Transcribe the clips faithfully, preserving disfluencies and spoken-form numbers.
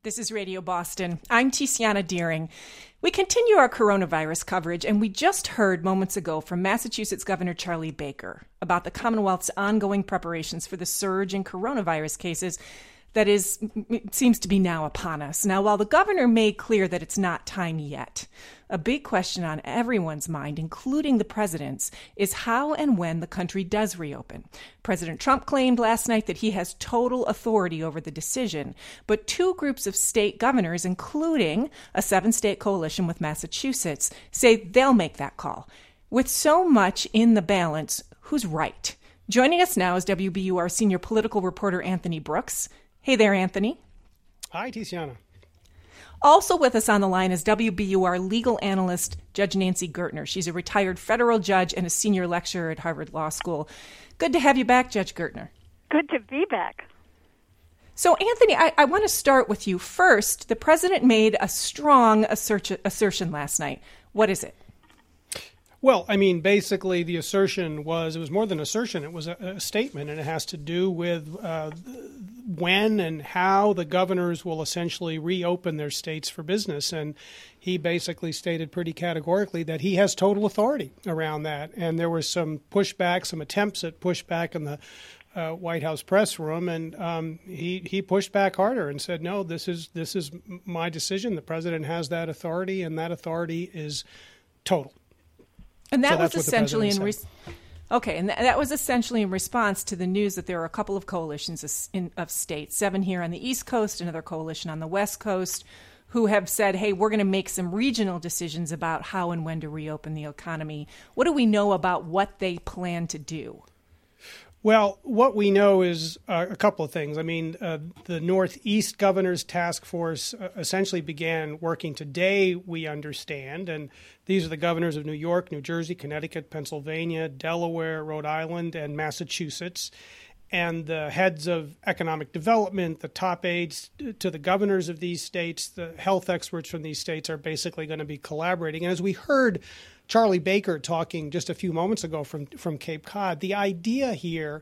This is Radio Boston. I'm Tiziana Deering. We continue our coronavirus coverage, and we just heard moments ago from Massachusetts Governor Charlie Baker about the Commonwealth's ongoing preparations for the surge in coronavirus cases that is seems to be now upon us. Now, while the governor made clear that it's not time yet, a big question on everyone's mind, including the president's, is how and when the country does reopen. President Trump claimed last night that he has total authority over the decision, but two groups of state governors, including a seven-state coalition with Massachusetts, say they'll make that call. With so much in the balance, who's right? Joining us now is W B U R senior political reporter Anthony Brooks. Hey there, Anthony. Hi, Tiziana. Also with us on the line is W B U R legal analyst Judge Nancy Gertner. She's a retired federal judge and a senior lecturer at Harvard Law School. Good to have you back, Judge Gertner. Good to be back. So, Anthony, I, I want to start with you. First, the president made a strong assert- assertion last night. What is it? Well, I mean, basically the assertion was, it was more than assertion, it was a, a statement, and it has to do with uh, when and how the governors will essentially reopen their states for business. And he basically stated pretty categorically that he has total authority around that. And there was some pushback, some attempts at pushback in the uh, White House press room, and um, he he pushed back harder and said, no, this is this is my decision. The president has that authority, and that authority is total. And that so was essentially in re- okay, and th- that was essentially in response to the news that there are a couple of coalitions of, in, of states, seven here on the East Coast, another coalition on the West Coast, who have said, "Hey, we're going to make some regional decisions about how and when to reopen the economy." What do we know about what they plan to do? Well, what we know is uh, a couple of things. I mean, uh, the Northeast Governors Task Force uh, essentially began working today, we understand, and these are the governors of New York, New Jersey, Connecticut, Pennsylvania, Delaware, Rhode Island, and Massachusetts. And the heads of economic development, the top aides to the governors of these states, the health experts from these states are basically going to be collaborating. And as we heard Charlie Baker talking just a few moments ago from, from Cape Cod, the idea here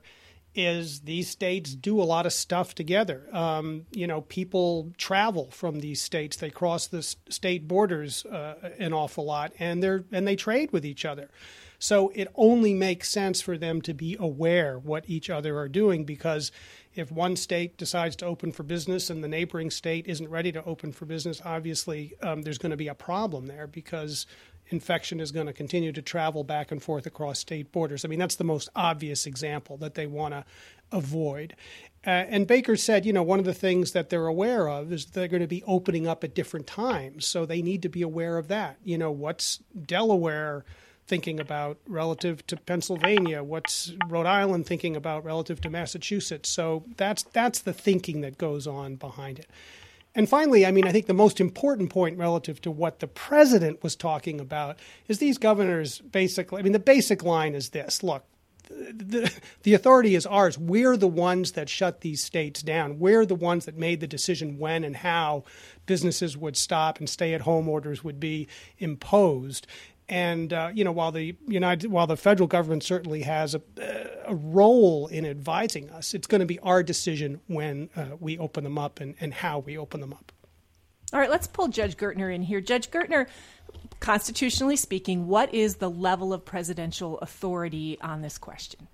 is these states do a lot of stuff together. Um, you know, people travel from these states. They cross the state borders uh, an awful lot, and they're and they trade with each other. So it only makes sense for them to be aware what each other are doing, because if one state decides to open for business and the neighboring state isn't ready to open for business, obviously um, there's going to be a problem there, because infection is going to continue to travel back and forth across state borders. I mean, that's the most obvious example that they want to avoid. Uh, and Baker said, you know, one of the things that they're aware of is they're going to be opening up at different times. So they need to be aware of that. You know, what's Delaware thinking about relative to Pennsylvania? What's Rhode Island thinking about relative to Massachusetts? So that's that's the thinking that goes on behind it. And finally, I mean, I think the most important point relative to what the president was talking about is these governors basically, I mean, the basic line is this: look, the, the authority is ours. We're the ones that shut these states down. We're the ones that made the decision when and how businesses would stop and stay-at-home orders would be imposed. And, uh, you know, while the United, while the federal government certainly has a, a role in advising us, it's going to be our decision when uh, we open them up and, and how we open them up. All right, let's pull Judge Gertner in here. Judge Gertner, constitutionally speaking, what is the level of presidential authority on this question?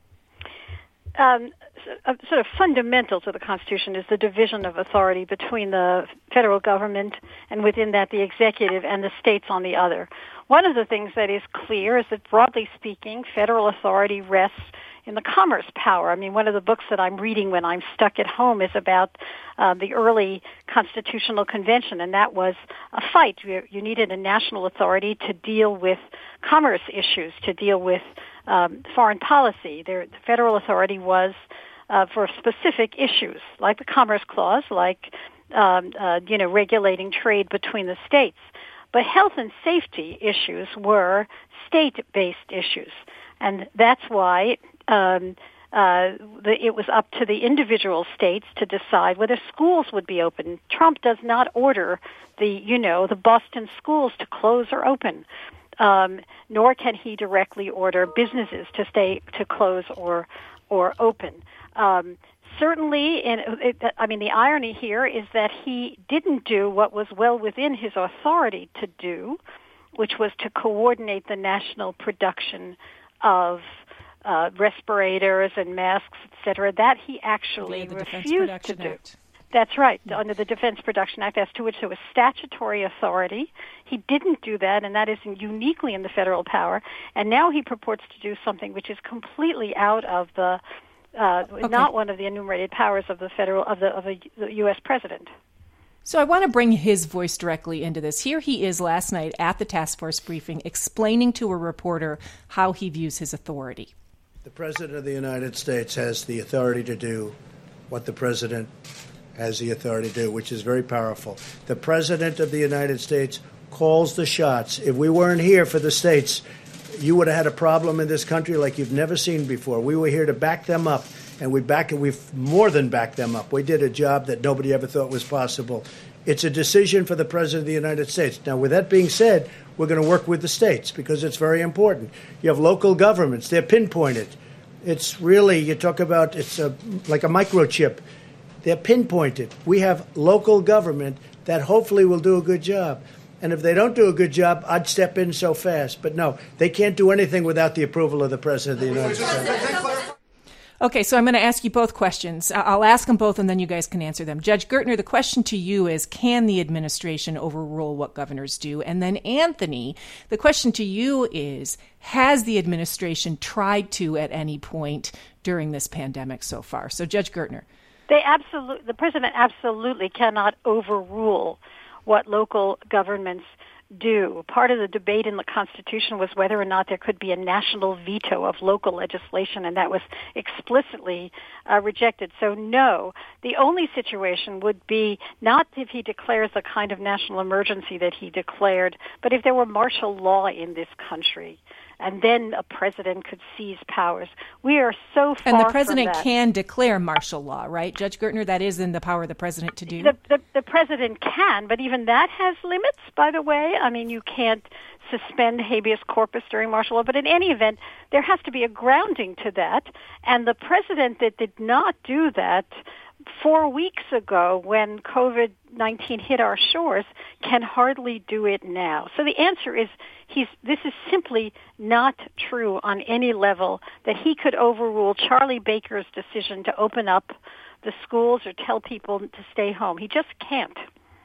Um, so, sort of fundamental to the Constitution is the division of authority between the federal government and within that the executive and the states on the other. One of the things that is clear is that, broadly speaking, federal authority rests in the commerce power. I mean, one of the books that I'm reading when I'm stuck at home is about uh, the early Constitutional Convention, and that was a fight. You, you needed a national authority to deal with commerce issues, to deal with um, foreign policy. There, the federal authority was uh, for specific issues, like the Commerce Clause, like um, uh, you know, regulating trade between the states. But health and safety issues were state-based issues, and that's why um, uh, the, it was up to the individual states to decide whether schools would be open. Trump does not order the, you know, the Boston schools to close or open, um, nor can he directly order businesses to stay, to close or or open. Um, certainly, in, it, I mean, the irony here is that he didn't do what was well within his authority to do, which was to coordinate the national production of uh, respirators and masks, et cetera. That he actually refused to do. Act. That's right, yeah. Under the Defense Production Act, as to which there was statutory authority. He didn't do that, and that is uniquely in the federal power. And now he purports to do something which is completely out of the, uh, okay. not one of the enumerated powers of the federal of the of the, the U S president. So I want to bring his voice directly into this. Here he is last night at the task force briefing explaining to a reporter how he views his authority. The President of the United States has the authority to do what the President has the authority to do, which is very powerful. The President of the United States calls the shots. If we weren't here for the states, you would have had a problem in this country like you've never seen before. We were here to back them up, and we back we've more than backed them up. We did a job that nobody ever thought was possible. It's a decision for the President of the United States. Now, with that being said, we're going to work with the states because it's very important. You have local governments. They're pinpointed. It's really, you talk about, it's a, like a microchip. They're pinpointed. We have local government that hopefully will do a good job. And if they don't do a good job, I'd step in so fast. But no, they can't do anything without the approval of the President of the United States. Okay, so I'm going to ask you both questions. I'll ask them both, and then you guys can answer them. Judge Gertner, the question to you is, can the administration overrule what governors do? And then Anthony, the question to you is, has the administration tried to at any point during this pandemic so far? So Judge Gertner. They absolutely, the president absolutely cannot overrule what local governments do. Part of the debate in the Constitution was whether or not there could be a national veto of local legislation, and that was explicitly uh, rejected. So no, the only situation would be not if he declares the kind of national emergency that he declared, but if there were martial law in this country. And then a president could seize powers. We are so far from that. And the president can declare martial law, right? Judge Gertner, that is in the power of the president to do? The, the, the president can, but even that has limits, by the way. I mean, you can't suspend habeas corpus during martial law. But in any event, there has to be a grounding to that. And the president that did not do that four weeks ago when COVID nineteen hit our shores can hardly do it now. So the answer is he's this is simply not true on any level, that he could overrule Charlie Baker's decision to open up the schools or tell people to stay home. He just can't.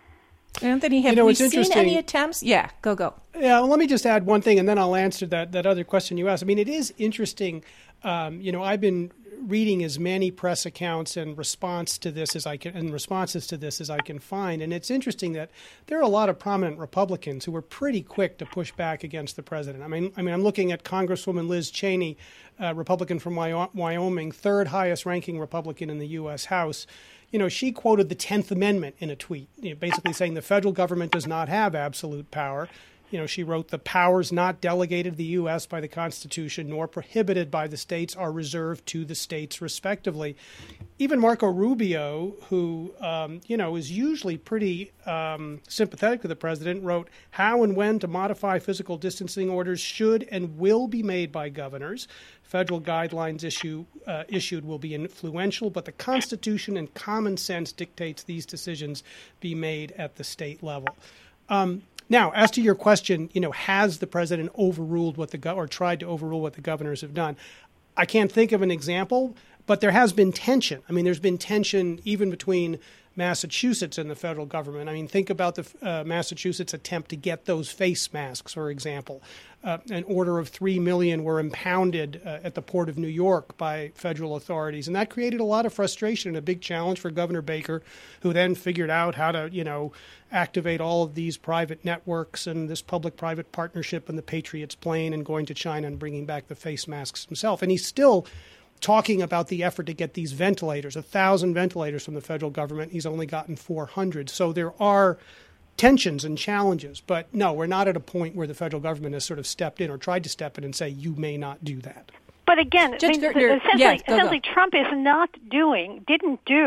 Anthony, have you know, we seen any attempts? Yeah, go, go. Yeah, well, let me just add one thing, and then I'll answer that, that other question you asked. I mean, it is interesting. Um, you know, I've been reading as many press accounts and response to this as I can, and responses to this as I can find. And it's interesting that there are a lot of prominent Republicans who were pretty quick to push back against the president. I mean, I mean, I'm looking at Congresswoman Liz Cheney, uh, Republican from Wyoming, third highest ranking Republican in the U S House. You know, she quoted the tenth Amendment in a tweet, you know, basically saying the federal government does not have absolute power. You know, she wrote, the powers not delegated to the U S by the Constitution nor prohibited by the states are reserved to the states respectively. Even Marco Rubio, who, um, you know, is usually pretty um, sympathetic to the president, wrote, how and when to modify physical distancing orders should and will be made by governors. Federal guidelines issue, uh, issued will be influential, but the Constitution and common sense dictates these decisions be made at the state level. Um, Now, as to your question, you know, has the president overruled what the go- or tried to overrule what the governors have done? I can't think of an example, but there has been tension. I mean, there's been tension even between Massachusetts and the federal government. I mean, think about the uh, Massachusetts attempt to get those face masks, for example. Uh, an order of three million were impounded uh, at the Port of New York by federal authorities. And that created a lot of frustration and a big challenge for Governor Baker, who then figured out how to, you know, activate all of these private networks and this public-private partnership and the Patriots plane and going to China and bringing back the face masks himself. And he's still talking about the effort to get these ventilators, a thousand ventilators from the federal government. He's only gotten four hundred. So there are tensions and challenges. But no, we're not at a point where the federal government has sort of stepped in or tried to step in and say, you may not do that. But again, I mean, essentially, yeah, go, essentially go. Trump is not doing, didn't do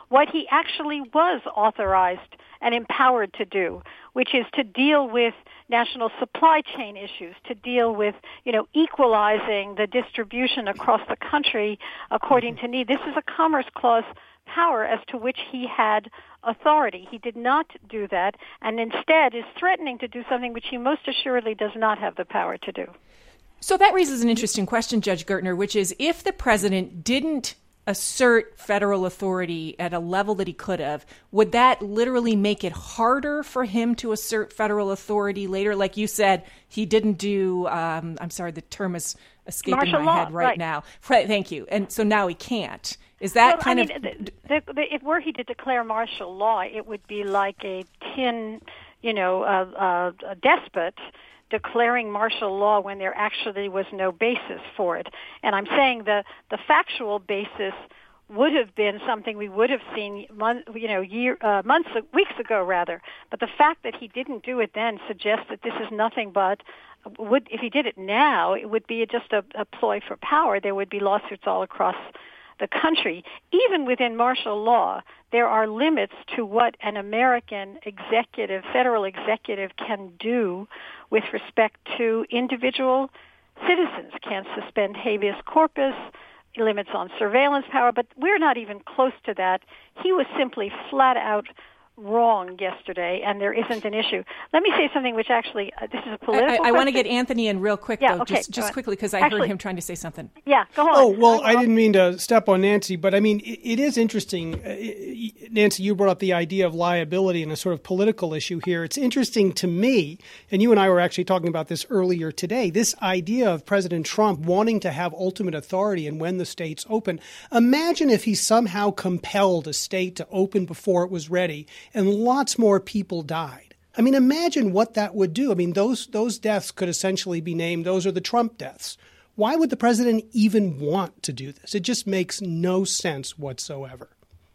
what he actually was authorized and empowered to do, which is to deal with national supply chain issues, to deal with, you know, equalizing the distribution across the country according to need. This is a Commerce Clause power as to which he had authority. He did not do that, and instead is threatening to do something which he most assuredly does not have the power to do. So that raises an interesting question, Judge Gertner, which is if the president didn't assert federal authority at a level that he could have, would that literally make it harder for him to assert federal authority later? Like you said, he didn't do, um, I'm sorry, the term is escaping Martial my law, head right, right now. Right, thank you. And so now he can't. Is that well, kind I mean, of... The, the, the, if were he to declare martial law, it would be like a tin, you know, uh, uh, a despot declaring martial law when there actually was no basis for it. And I'm saying the, the factual basis would have been something we would have seen, month, you know, year, uh, months, weeks ago, rather. But the fact that he didn't do it then suggests that this is nothing but, would if he did it now, it would be just a, a ploy for power. There would be lawsuits all across the country. Even within martial law, there are limits to what an American executive, federal executive, can do with respect to individual citizens. Can't suspend habeas corpus, limits on surveillance power, but we're not even close to that. He was simply flat out wrong yesterday, and there isn't an issue. Let me say something which actually, uh, this is a political I, I, I want to question. get Anthony in real quick, yeah, though, okay, just, just quickly, because I actually, heard him trying to say something. Yeah, go on. Oh, well, I, I didn't mean to step on Nancy, but I mean, it, it is interesting. Uh, Nancy, you brought up the idea of liability and a sort of political issue here. It's interesting to me, and you and I were actually talking about this earlier today, this idea of President Trump wanting to have ultimate authority and when the states open. Imagine if he somehow compelled a state to open before it was ready and lots more people died. I mean, imagine what that would do. I mean, those those deaths could essentially be named, those are the Trump deaths. Why would the president even want to do this? It just makes no sense whatsoever.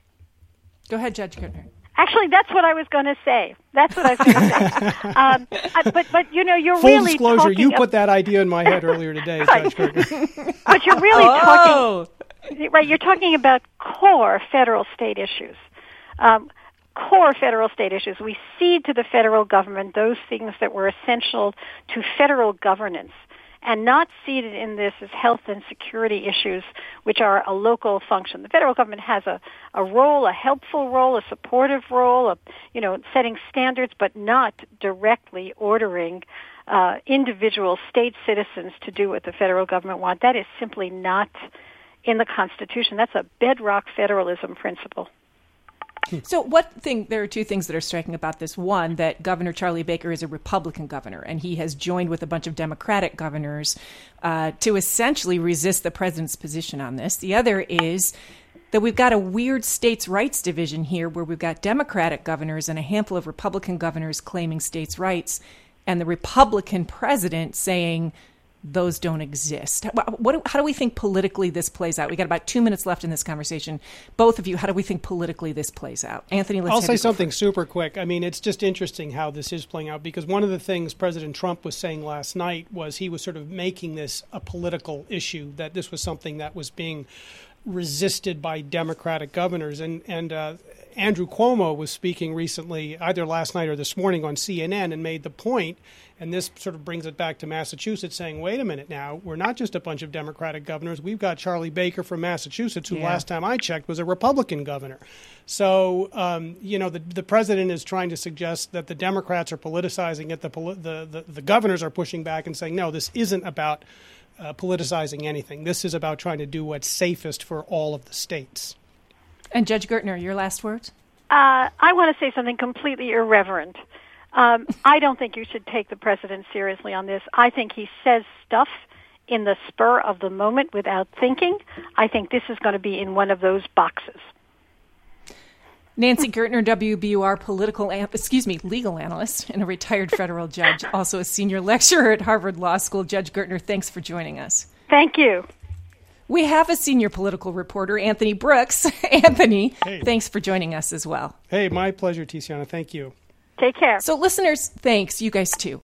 Go ahead, Judge Gertner. Actually, that's what I was going to say. That's what I was going to say. Um, I, but, but, you know, you're Full really disclosure, talking you ab- put that idea in my head earlier today, Right. Judge Gertner. But you're really oh. talking, right, you're talking about core federal state issues. Um, core federal state issues. We cede to the federal government those things that were essential to federal governance, and not seated in this as health and security issues, which are a local function. The federal government has a, a role, a helpful role, a supportive role, a, you know, setting standards, but not directly ordering uh, individual state citizens to do what the federal government wants. That is simply not in the Constitution. That's a bedrock federalism principle. So what thing, there are two things that are striking about this. One, that Governor Charlie Baker is a Republican governor, and he has joined with a bunch of Democratic governors uh, to essentially resist the president's position on this. The other is that we've got a weird states' rights division here where we've got Democratic governors and a handful of Republican governors claiming states' rights, and the Republican president saying those don't exist. What, what, how do we think politically this plays out? We got about two minutes left in this conversation. Both of you, how do we think politically this plays out? Anthony, let's I'll have say you go something first. super quick. I mean, it's just interesting how this is playing out, because one of the things President Trump was saying last night was he was sort of making this a political issue, that this was something that was being resisted by Democratic governors. And, and uh, Andrew Cuomo was speaking recently, either last night or this morning on C N N, and made the point, and this sort of brings it back to Massachusetts, saying, wait a minute now, we're not just a bunch of Democratic governors. We've got Charlie Baker from Massachusetts, who Yeah. last time I checked was a Republican governor. So, um, you know, the, the president is trying to suggest that the Democrats are politicizing it. The, the, the, the governors are pushing back and saying, no, this isn't about uh, politicizing anything. This is about trying to do what's safest for all of the states. And Judge Gertner, your last words? Uh, I want to say something completely irreverent. Um, I don't think you should take the president seriously on this. I think he says stuff in the spur of the moment without thinking. I think this is going to be in one of those boxes. Nancy Gertner, W B U R political, an- excuse me, legal analyst and a retired federal judge, also a senior lecturer at Harvard Law School. Judge Gertner, thanks for joining us. Thank you. We have a senior political reporter, Anthony Brooks. Anthony, Hey. thanks for joining us as well. Hey, my pleasure, Tiziana. Thank you. Take care. So listeners, thanks. You guys too.